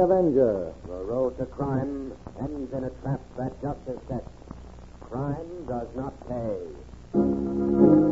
Avenger. The road to crime ends in a trap that justice sets. Crime does not pay.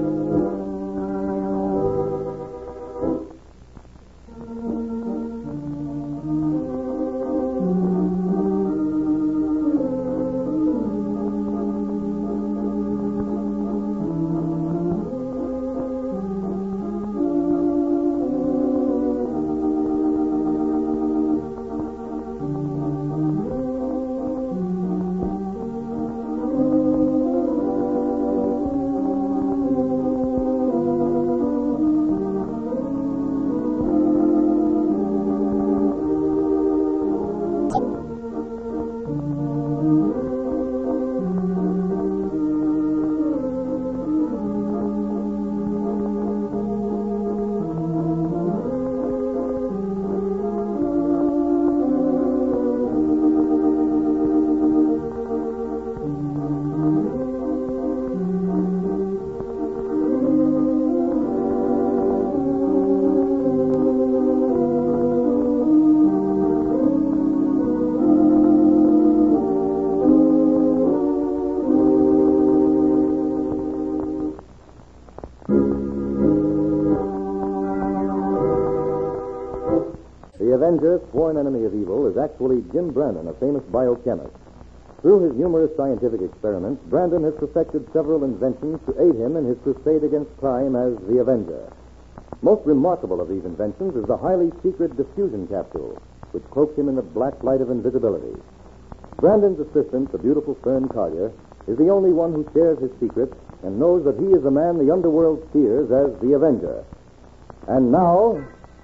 The Avenger, sworn enemy of evil, is actually Jim Brandon, a famous biochemist. Through his numerous scientific experiments, Brandon has perfected several inventions to aid him in his crusade against crime as the Avenger. Most remarkable of these inventions is the highly secret diffusion capsule, which cloaks him in the black light of invisibility. Brandon's assistant, the beautiful Fern Collier, is the only one who shares his secret and knows that he is the man the underworld fears as the Avenger. And now,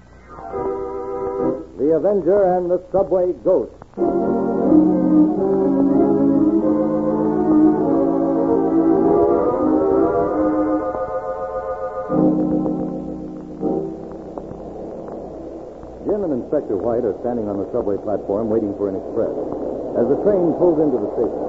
The Avenger and the Subway Ghost. Jim and Inspector White are standing on the subway platform waiting for an express. As the train pulls into the station.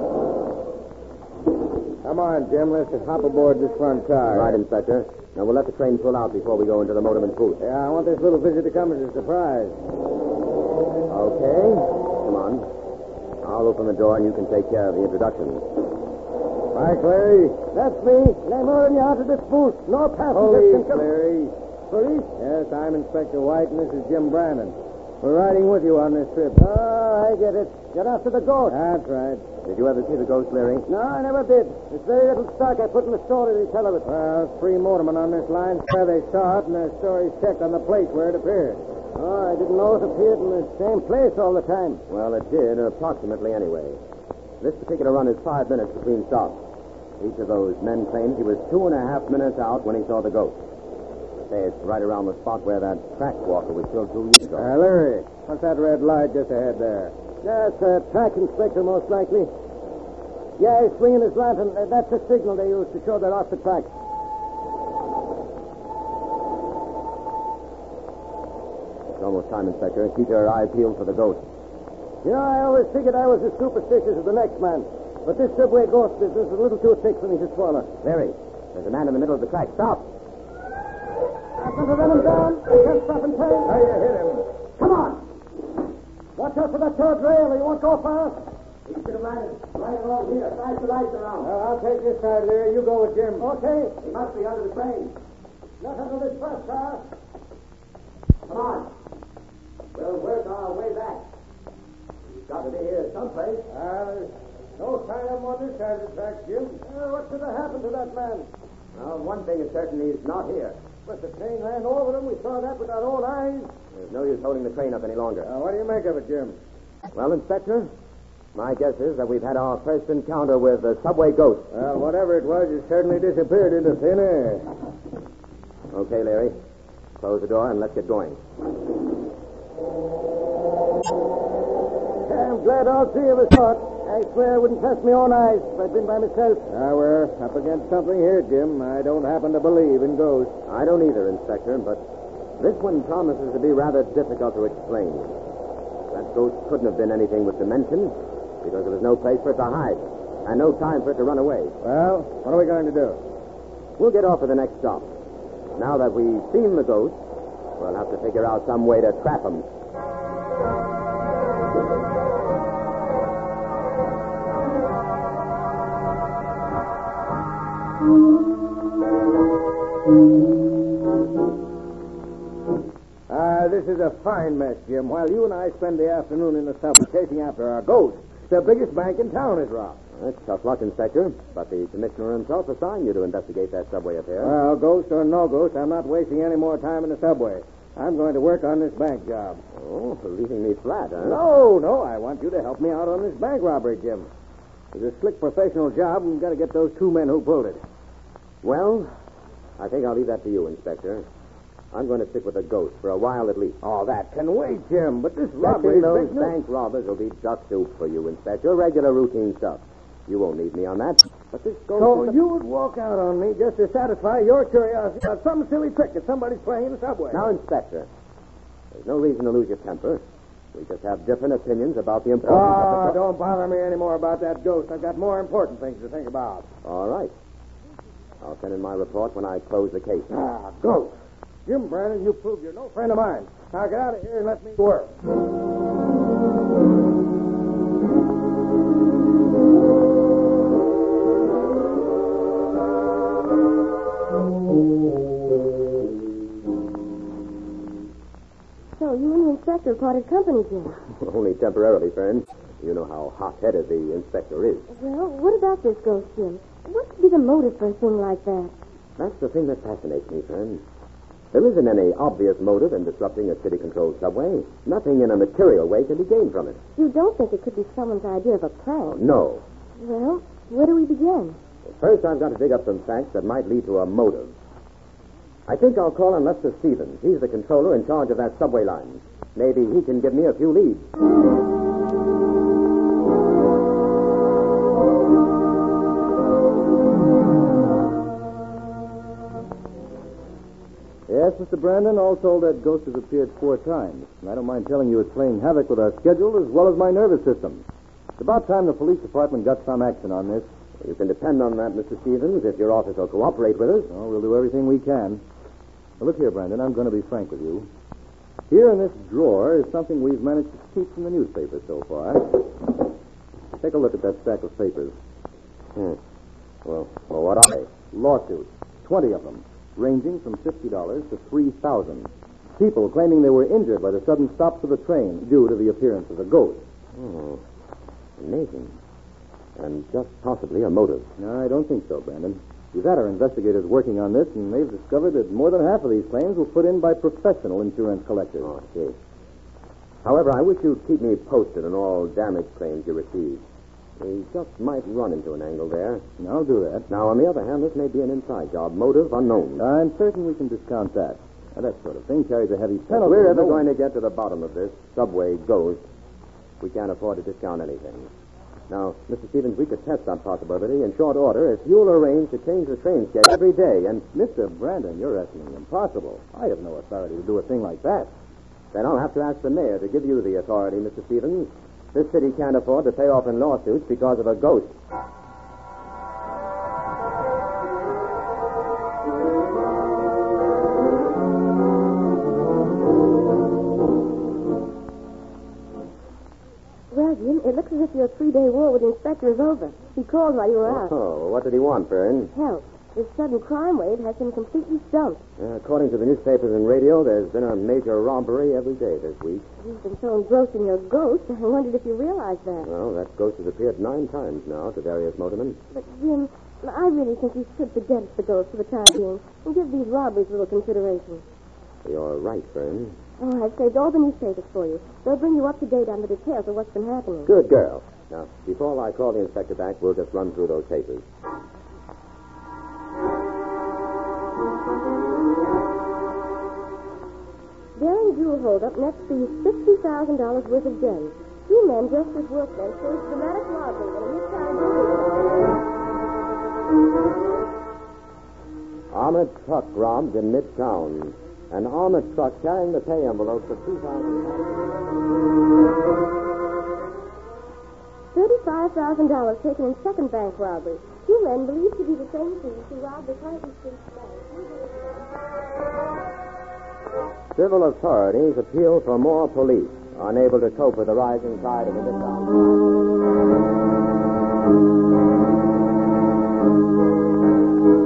Come on, Jim. Let's hop aboard this front car. Right, Inspector. Now, we'll let the train pull out before we go into the motorman's booth. Yeah, I want this little visit to come as a surprise. Okay. Come on. I'll open the door and you can take care of the introduction. Mike Larry. That's me. Name ordering you out of this booth. No passengers Police, can come. Larry. Police? Yes, I'm Inspector White, and this is Jim Brandon. We're riding with you on this trip. Oh, I get it. You're after the ghost. That's right. Did you ever see the ghost, Larry? No, I never did. There's very little stock I put in the story they tell of it. Well, 3 motormen on this line swear they saw it, and their stories checked on the plate where it appeared. Oh, I didn't know it appeared in the same place all the time. Well, it did, approximately anyway. This particular run is 5 minutes between stops. Each of those men claims he was 2.5 minutes out when he saw the ghost. They say it's right around the spot where that track walker was killed 2 years ago. Larry, what's that red light just ahead there? That's a track inspector, most likely. Yeah, he's swinging his lantern. That's the signal they use to show they're off the track. It's almost time, Inspector. Keep your eye peeled for the ghost. You know, I always figured I was as superstitious as the next man. But this subway ghost business is a little too thick for me to swallow. Larry, there's a man in the middle of the track. Stop! I'm going to run him down. I can't stop in time. How you hit him? Come on. Watch out for that third rail or you won't go far. He should have landed right along here. Flash the lights around. Well, I'll take this side, Larry. You go with Jim. Okay. He must be under the train. Not under this first car. Come on. We'll work our way back. He's got to be here someplace. There's no sign of him on this side of the track, Jim. What could have happened to that man? Well, one thing is certain, he's not here. But the train ran over him. We saw that with our own eyes. There's no use holding the train up any longer. What do you make of it, Jim? Well, Inspector, my guess is that we've had our first encounter with the subway ghost. Well, whatever it was, it certainly disappeared into thin air. Okay, Larry. Close the door and let's get going. I'm glad all 3 of us saw it. I swear I wouldn't trust my own eyes if I'd been by myself. We're up against something here, Jim. I don't happen to believe in ghosts. I don't either, Inspector, but this one promises to be rather difficult to explain. That ghost couldn't have been anything with dimension because there was no place for it to hide and no time for it to run away. Well, what are we going to do? We'll get off at the next stop. Now that we've seen the ghost, we'll have to figure out some way to trap him. This is a fine mess, Jim. While you and I spend the afternoon in the subway chasing after our ghost, the biggest bank in town is robbed. That's tough luck, Inspector. But the commissioner himself assigned you to investigate that subway affair. Well, ghost or no ghost, I'm not wasting any more time in the subway. I'm going to work on this bank job. Oh, leaving me flat, huh? No. I want you to help me out on this bank robbery, Jim. It's a slick professional job, and we've got to get those two men who pulled it. Well, I think I'll leave that to you, Inspector. I'm going to stick with the ghost for a while at least. Oh, that can wait, Jim. But this robbery... Those bank robbers will be duck soup for you, Inspector. Regular routine stuff. You won't need me on that. But this ghost... So you would walk out on me just to satisfy your curiosity about some silly trick that somebody's playing in the subway. Now, Inspector, there's no reason to lose your temper. We just have different opinions about the importance of the... Don't bother me anymore about that ghost. I've got more important things to think about. All right. I'll send in my report when I close the case. Ghost. Jim Brandon, you prove you're no friend of mine. Now get out of here and let me work. So you and the inspector parted company, Jim. Only temporarily, friend. You know how hot-headed the inspector is. Well, what about this ghost, Jim? What could be the motive for a thing like that? That's the thing that fascinates me, friend. There isn't any obvious motive in disrupting a city-controlled subway. Nothing in a material way can be gained from it. You don't think it could be someone's idea of a prank? No. Well, where do we begin? First, I've got to dig up some facts that might lead to a motive. I think I'll call on Lester Stevens. He's the controller in charge of that subway line. Maybe he can give me a few leads. Yes, Mr. Brandon, all told, that ghost has appeared 4 times. And I don't mind telling you it's playing havoc with our schedule as well as my nervous system. It's about time the police department got some action on this. You can depend on that, Mr. Stevens, if your office will cooperate with us. Oh, we'll do everything we can. Now, look here, Brandon, I'm going to be frank with you. Here in this drawer is something we've managed to keep from the newspaper so far. Take a look at that stack of papers. Well, what are they? Lawsuits, 20 of them, ranging from $50 to $3,000. People claiming they were injured by the sudden stops of the train due to the appearance of the ghost. Oh, amazing. And just possibly a motive. No, I don't think so, Brandon. We've had our investigators working on this, and they've discovered that more than half of these claims were put in by professional insurance collectors. Oh, I see. However, I wish you'd keep me posted on all damage claims you receive. We just might run into an angle there. I'll do that. Now, on the other hand, this may be an inside job. Motive unknown. I'm certain we can discount that. Now, that sort of thing carries a heavy If penalty. we're ever going to get to the bottom of this subway ghost, we can't afford to discount anything. Now, Mr. Stevens, we could test that possibility in short order if you'll arrange to change the train schedule every day. And, Mr. Brandon, you're asking the impossible. I have no authority to do a thing like that. then I'll have to ask the mayor to give you the authority, Mr. Stevens. This city can't afford to pay off in lawsuits because of a ghost. Well, Jim, it looks as if your 3-day war with the inspector is over. He called while you were out. Oh, what did he want, Fern? Help. This sudden crime wave has him completely stumped. According to the newspapers and radio, there's been a major robbery every day this week. You've been so engrossed in your ghost, I wondered if you realized that. Well, that ghost has appeared 9 times now to various motormen. But, Jim, I really think you should forget the ghost for the time being and give these robberies a little consideration. You're right, Fern. Oh, I've saved all the newspapers for you. They'll bring you up to date on the details of what's been happening. Good girl. Now, before I call the inspector back, we'll just run through those papers. Daring jewel holdup next sees $50,000 worth of gems. 2 men dressed as workmen staged dramatic robbery in a midtown building. Armored truck robbed in Midtown. An armored truck carrying the pay envelopes of $2,000. $35,000 taken in second bank robbery. 2 men believed to be the same thieves who robbed the Huntington Street bank. Civil authorities appeal for more police, unable to cope with the rising tide of the Midtown.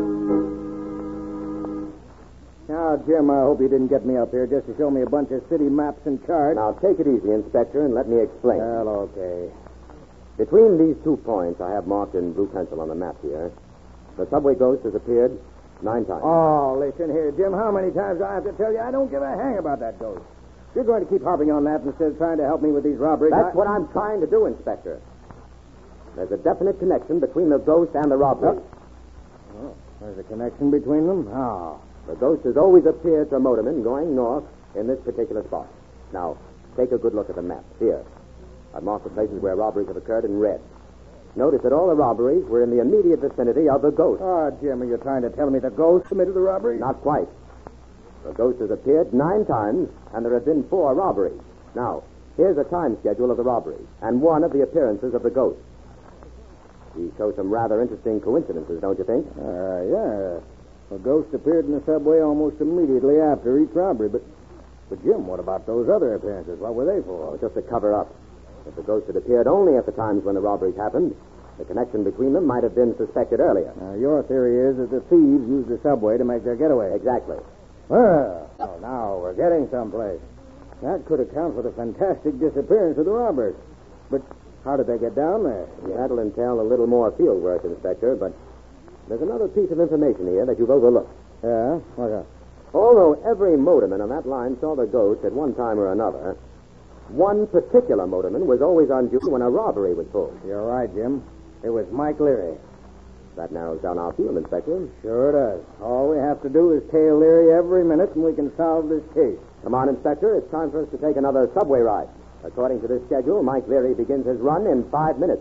Jim, I hope you didn't get me up here just to show me a bunch of city maps and charts. Now, take it easy, Inspector, and let me explain. Well, okay. Between these 2 points I have marked in blue pencil on the map here, the subway ghost has appeared 9 times. Oh, listen here, Jim. How many times do I have to tell you I don't give a hang about that ghost? You're going to keep harping on that instead of trying to help me with these robberies. That's what I'm trying to do, Inspector. There's a definite connection between the ghost and the robbery. Oh, there's a connection between them? How? The ghost has always appeared to motormen going north in this particular spot. Now, take a good look at the map. Here. I've marked the places where robberies have occurred in red. Notice that all the robberies were in the immediate vicinity of the ghost. Oh, Jim, are you trying to tell me the ghost committed the robbery? Not quite. The ghost has appeared 9 times, and there have been 4 robberies. Now, here's a time schedule of the robberies, and one of the appearances of the ghost. These show some rather interesting coincidences, don't you think? Yeah. The ghost appeared in the subway almost immediately after each robbery. But Jim, what about those other appearances? What were they for? Oh, just to cover up. If the ghost had appeared only at the times when the robberies happened, the connection between them might have been suspected earlier. Your theory is that the thieves used the subway to make their getaway. Exactly. Well, now we're getting someplace. That could account for the fantastic disappearance of the robbers. But how did they get down there? That'll entail a little more field work, Inspector, but there's another piece of information here that you've overlooked. Yeah? What's that? Although every motorman on that line saw the ghost at one time or another, one particular motorman was always on duty when a robbery was pulled. You're right, Jim. It was Mike Leary. That narrows down our field, Inspector. Sure does. All we have to do is tail Leary every minute, and we can solve this case. Come on, Inspector. It's time for us to take another subway ride. According to this schedule, Mike Leary begins his run in 5 minutes.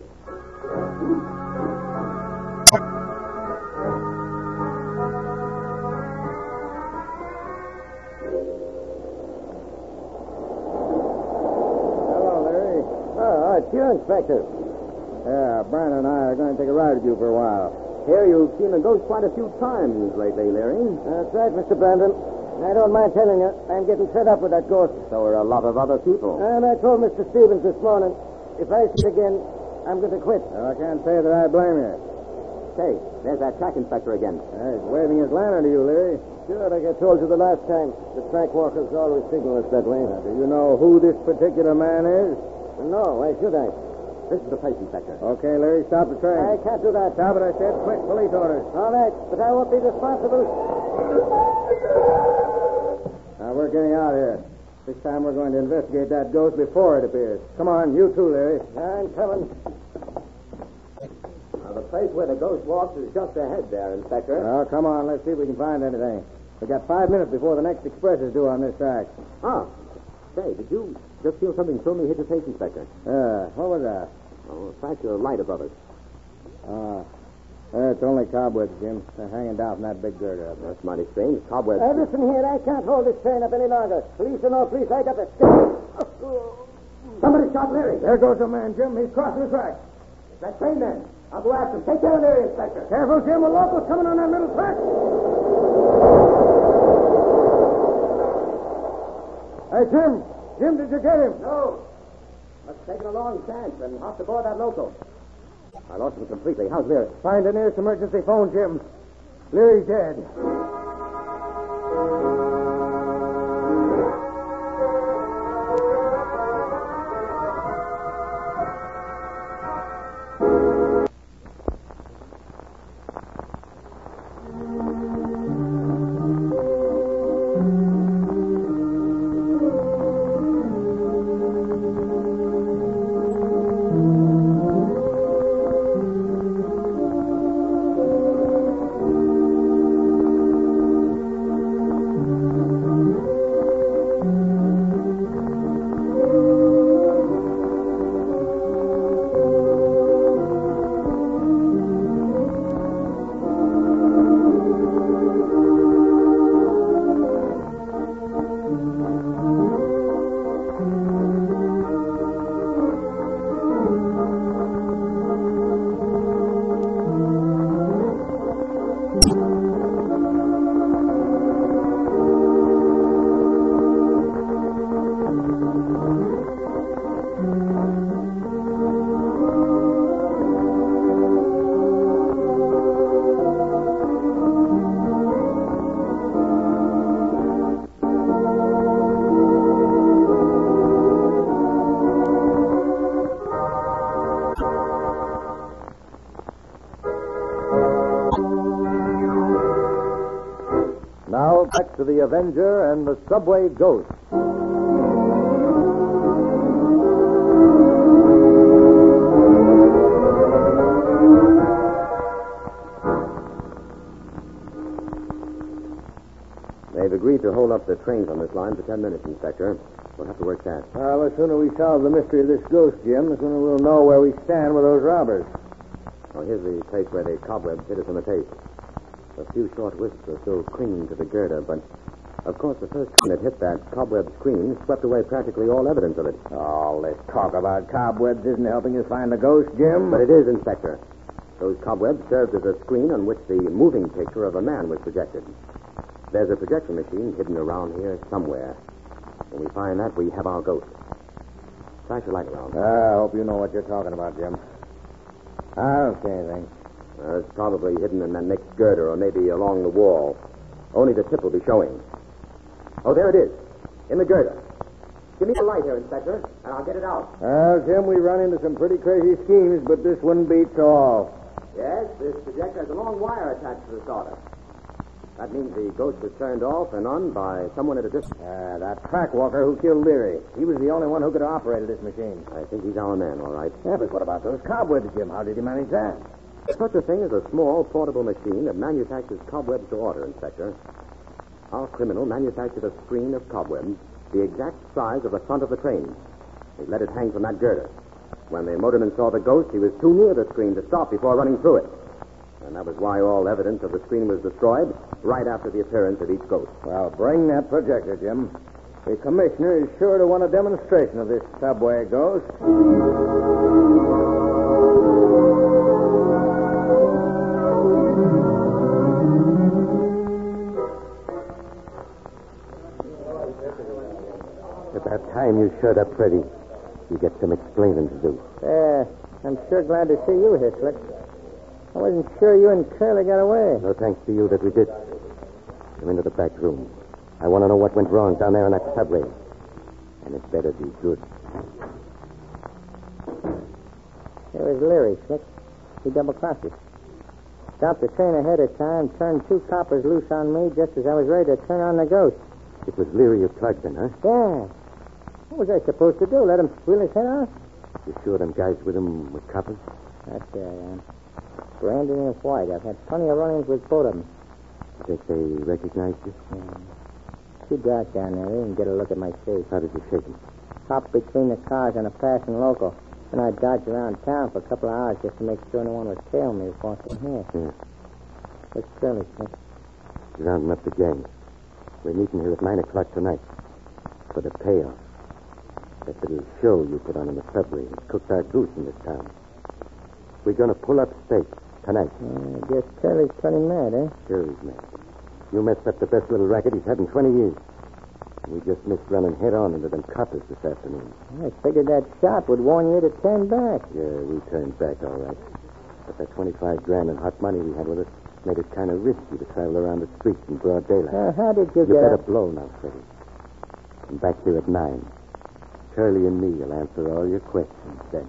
Hello, Leary. Oh, it's you, Inspector. Yeah, Brandon and I are going to take a ride with you for a while. Here, you've seen the ghost quite a few times lately, Leary. That's right, Mr. Brandon. I don't mind telling you, I'm getting fed up with that ghost. So are a lot of other people. And I told Mr. Stevens this morning, if I see it again, I'm going to quit. Well, I can't say that I blame you. Hey, there's that track inspector again. He's waving his lantern to you, Leary. Sure, like I told you the last time, the track walkers always signal us that way. Now, do you know who this particular man is? No, why should I? This is the place, Inspector. Okay, Larry, stop the train. I can't do that. Stop it, I said. Quick, police orders. All right, but I won't be responsible. Now, we're getting out of here. This time we're going to investigate that ghost before it appears. Come on, you too, Larry. I'm coming. Now, the place where the ghost walks is just ahead there, Inspector. Well, come on, let's see if we can find anything. We've got 5 minutes before the next express is due on this track. Ah, say, did you just feel something firmly hit your face, Inspector? What was that? Oh, a flash of light above us. It's only cobwebs, Jim. They're hanging down from that big girder up there. That's mighty strange. Cobwebs. Listen here, I can't hold this train up any longer. Police or no police, I got to Somebody shot Leary. There goes a man, Jim. He's crossing the track. That train, then. I'll go after him. Take care of Leary, Inspector. Careful, Jim. A local's coming on that little track. Hey, Jim. Jim, did you get him? No. Must have taken a long chance and hopped aboard that local. I lost him completely. How's Leary? Find the nearest emergency phone, Jim. Leary's dead. Now back to the Avenger and the Subway Ghost. They've agreed to hold up the trains on this line for 10 minutes, Inspector. We'll have to work fast. Well, the sooner we solve the mystery of this ghost, Jim, the sooner we'll know where we stand with those robbers. Oh, here's the place where the cobwebs hit us on the tape. A few short wisps are still clinging to the girder, but of course the first train that hit that cobweb screen swept away practically all evidence of it. All this talk about cobwebs isn't helping us find the ghost, Jim. But it is, Inspector. Those cobwebs served as a screen on which the moving picture of a man was projected. There's a projection machine hidden around here somewhere. When we find that, we have our ghost. Flash your light around. I hope you know what you're talking about, Jim. I don't see anything. It's probably hidden in that next girder or maybe along the wall. Only the tip will be showing. Oh, there it is. In the girder. Give me the light here, Inspector, and I'll get it out. Well, Jim, we run into some pretty crazy schemes, but this one beats all. Yes, this projector has a long wire attached to the solder. That means the ghost was turned off and on by someone at a distance. That track walker who killed Leary. He was the only one who could have operated this machine. I think he's our man, all right. Yeah, but what about those cobwebs, Jim? How did he manage that? Such a thing as a small portable machine that manufactures cobwebs to order, Inspector. Our criminal manufactured a screen of cobwebs the exact size of the front of the train. He let it hang from that girder. When the motorman saw the ghost, he was too near the screen to stop before running through it. And that was why all evidence of the screen was destroyed right after the appearance of each ghost. Well, bring that projector, Jim. The commissioner is sure to want a demonstration of this subway ghost. About time you showed up, Freddie. You get some explaining to do. I'm sure glad to see you here, Slick. I wasn't sure you and Curly got away. No thanks to you that we did. Come into the back room. I want to know what went wrong down there in that subway. And it better be good. Here was Leary, Slick. He double-crossed us. Stopped the train ahead of time, turned 2 coppers loose on me just as I was ready to turn on the ghost. It was Leary who plugged in, huh? Yeah. What was I supposed to do? Let him squeal his head off? You sure them guys with him were coppers? That's there I am. Brandon and White. I've had plenty of run-ins with both of them. You think they recognized you? Too dark down there. They didn't get a look at my face. How did you shake him? Hopped between the cars on a passing local. Then I dodged around town for a couple of hours just to make sure no one was tailing me before I came here. Yeah. What's Curly, Slick? Rounding up the gang. We're meeting here at 9 o'clock tonight. For the payoff. That little show you put on in the subway and cooked our goose in this town. We're going to pull up stakes tonight. I guess Curly's turning mad, eh? Sure he's mad. You messed up the best little racket he's had in 20 years. We just missed running head-on into them coppers this afternoon. I figured that shot would warn you to turn back. Yeah, we turned back all right. But that 25 grand in hot money we had with us made it kind of risky to travel around the streets in broad daylight. How did you You get better blow now, Freddie. Come back here at 9. Curly and me will answer all your questions then.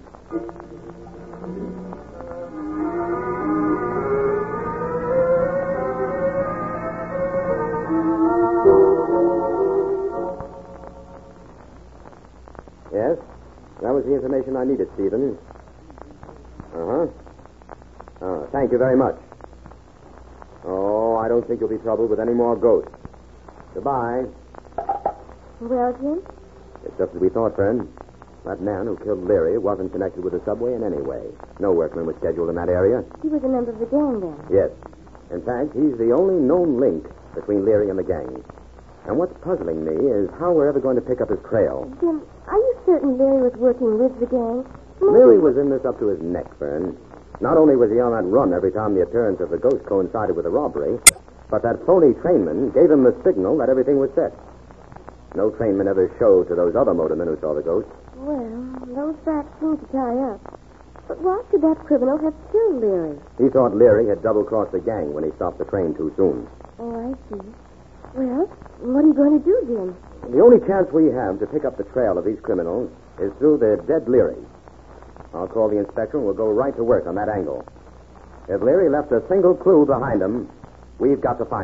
Yes? That was the information I needed, Stephen. Uh-huh. Oh, thank you very much. Oh, I don't think you'll be troubled with any more ghosts. Goodbye. Well, Jim? It's just as we thought, friend. That man who killed Leary wasn't connected with the subway in any way. No workman was scheduled in that area. He was a member of the gang then. Yes. In fact, he's the only known link between Leary and the gang. And what's puzzling me is how we're ever going to pick up his trail. Jim, are you certain Larry was working with the gang? Leary was in this up to his neck, Fern. Not only was he on that run every time the appearance of the ghost coincided with the robbery, but that phony trainman gave him the signal that everything was set. No trainman ever showed to those other motormen who saw the ghost. Well, those facts seem to tie up. But why should that criminal have killed Leary? He thought Leary had double-crossed the gang when he stopped the train too soon. Oh, I see. Well, what are you going to do, Jim? The only chance we have to pick up the trail of these criminals is through the dead Leary. I'll call the inspector and we'll go right to work on that angle. If Leary left a single clue behind him, we've got to find it.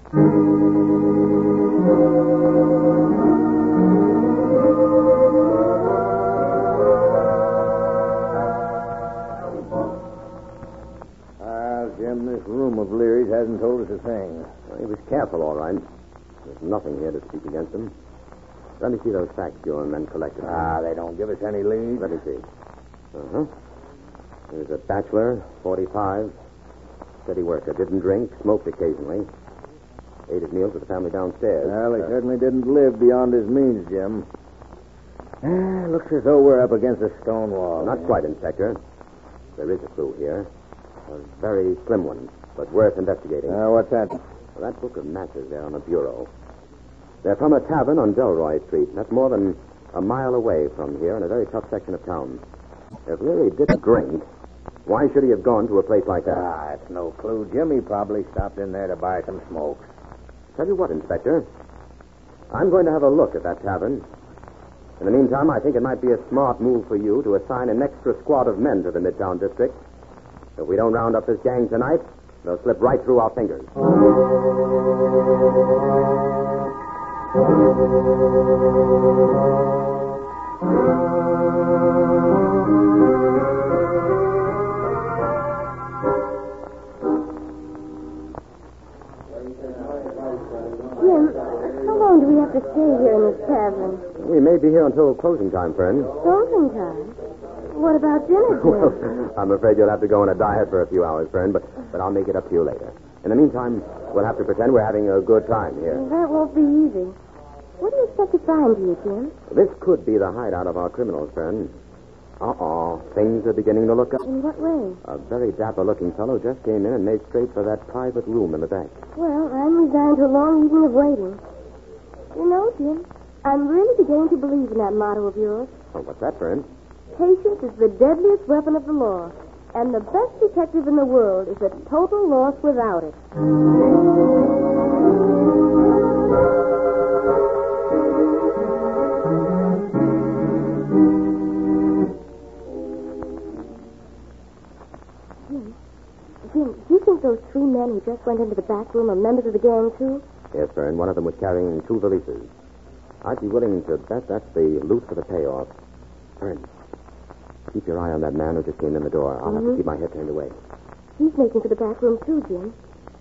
Jim, this room of Leary's hasn't told us a thing. Well, he was careful, all right. There's nothing here to speak against him. Let me see those facts you and men collected. They don't give us any lead. Let me see. Uh-huh. He was a bachelor, 45, steady worker, didn't drink, smoked occasionally. Ate his meals with the family downstairs. Well, he certainly didn't live beyond his means, Jim. Looks as though we're up against a stone wall. Not quite, Inspector. There is a clue here. A very slim one, but worth investigating. What's that? Well, that book of matches there on the bureau. They're from a tavern on Delroy Street. That's more than a mile away from here in a very tough section of town. If Leary didn't drink, why should he have gone to a place like that? It's no clue. Jimmy probably stopped in there to buy some smokes. Tell you what, Inspector. I'm going to have a look at that tavern. In the meantime, I think it might be a smart move for you to assign an extra squad of men to the Midtown District. If we don't round up this gang tonight, they'll slip right through our fingers. Jim, how long do we have to stay here in this tavern? We may be here until closing time, friend. Closing time? What about dinner, Well, Jim? I'm afraid you'll have to go on a diet for a few hours, friend, but I'll make it up to you later. In the meantime, we'll have to pretend we're having a good time here. That won't be easy. What do you expect to find here, Jim? This could be the hideout of our criminals, friend. Things are beginning to look up. In what way? A very dapper-looking fellow just came in and made straight for that private room in the back. Well, I'm resigned to a long evening of waiting. You know, Jim, I'm really beginning to believe in that motto of yours. Oh, what's that, friend? Patience is the deadliest weapon of the law, and the best detective in the world is a total loss without it. Jim, do you think those three men who just went into the back room are members of the gang, too? Yes, friend. One of them was carrying 2 valises. I'd be willing to bet that's the loot for the payoff. Friend, keep your eye on that man who just came in the door. I'll have to keep my head turned away. He's making for the back room, too, Jim.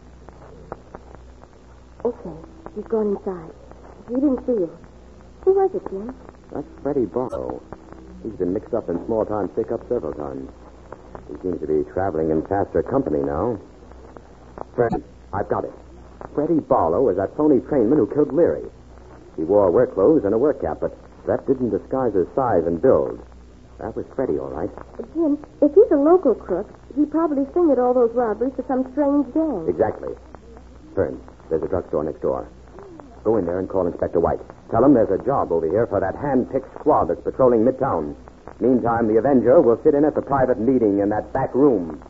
Okay, he's gone inside. He didn't see you. Who was it, Jim? That's Freddie Barlow. He's been mixed up in small-time pickup several times. He seems to be traveling in faster company now. Friend, I've got it. Freddie Barlow is that phony trainman who killed Leary. He wore work clothes and a work cap, but that didn't disguise his size and build. That was Freddie, all right. Jim, if he's a local crook, he probably fingered all those robberies for some strange gang. Exactly. Friend, there's a drugstore next door. Go in there and call Inspector White. Tell him there's a job over here for that hand-picked squad that's patrolling Midtown. Meantime, the Avenger will sit in at the private meeting in that back room.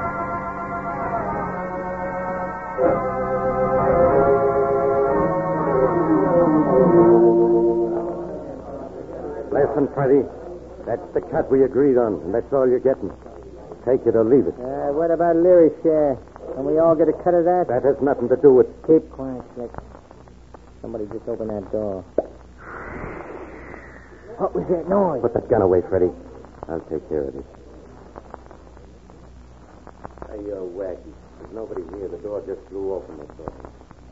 Listen, Freddie. That's the cut we agreed on, and that's all you're getting. Take it or leave it. What about Leary's share? Can we all get a cut of that? That has nothing to do with... Keep quiet, Slick. Somebody just opened that door. What was that noise? Put that gun away, Freddie. I'll take care of it. Hey, you're wacky. There's nobody here. The door just flew open, that's all.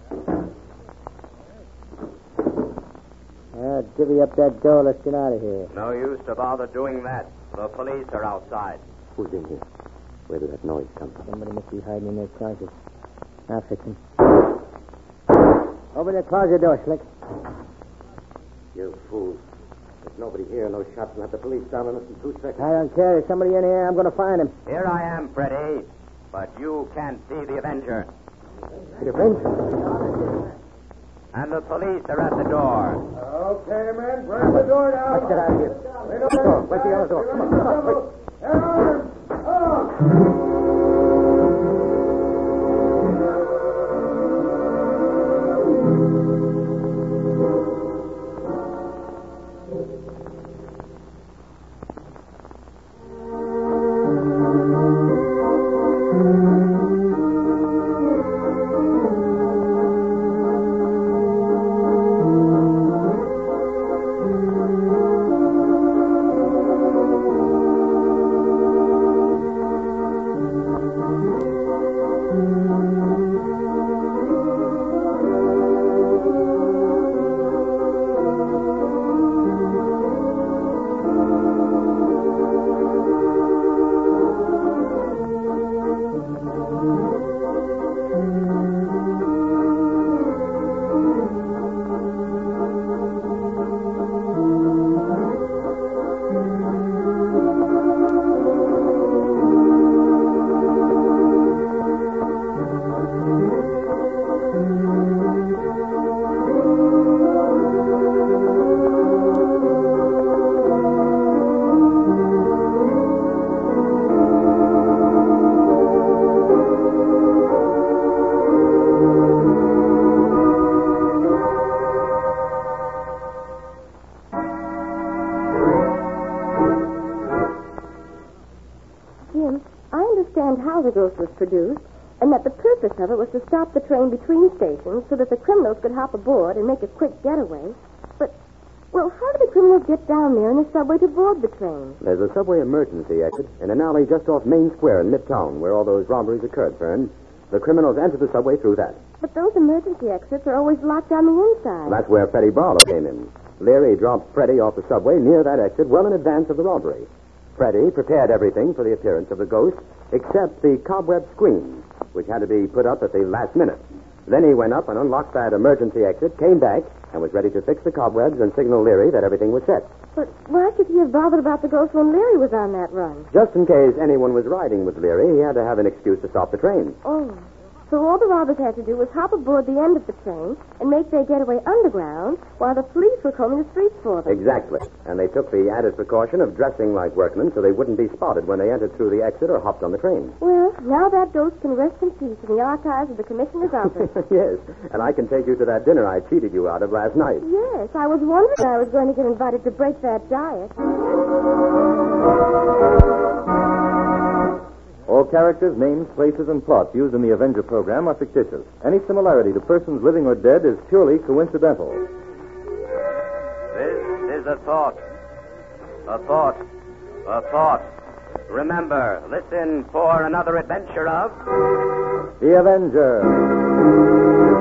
Divvy up that door. Let's get out of here. No use to bother doing that. The police are outside. Who's in here? Where did that noise come from? Somebody must be hiding in their closet. I'll fix him. Open the closet door, Slick. You fool. There's nobody here. No shots will have the police down in less than 2 seconds. I don't care. There's somebody in here. I'm going to find him. Here I am, Freddie. But you can't see the Avenger. The Avenger? And the police are at the door. Okay, men. Break the door down. Let's get out of here. Where's the other door? Come on, another ghost was produced, and that the purpose of it was to stop the train between stations so that the criminals could hop aboard and make a quick getaway. But, well, how did the criminals get down there in the subway to board the train? There's a subway emergency exit in an alley just off Main Square in Midtown where all those robberies occurred, Fern. The criminals entered the subway through that. But those emergency exits are always locked on the inside. That's where Freddie Barlow came in. Leary dropped Freddie off the subway near that exit well in advance of the robbery. Freddie prepared everything for the appearance of the ghost except the cobweb screen, which had to be put up at the last minute. Then he went up and unlocked that emergency exit, came back, and was ready to fix the cobwebs and signal Leary that everything was set. But why should he have bothered about the ghost when Leary was on that run? Just in case anyone was riding with Leary, he had to have an excuse to stop the train. Oh. So all the robbers had to do was hop aboard the end of the train and make their getaway underground while the police were combing the streets for them. Exactly. And they took the added precaution of dressing like workmen so they wouldn't be spotted when they entered through the exit or hopped on the train. Well, now that ghost can rest in peace in the archives of the commissioner's office. Yes, and I can take you to that dinner I cheated you out of last night. Yes, I was wondering I was going to get invited to break that diet. All characters, names, places, and plots used in the Avenger program are fictitious. Any similarity to persons living or dead is purely coincidental. This is a thought. A thought. A thought. Remember, listen for another adventure of... The Avenger.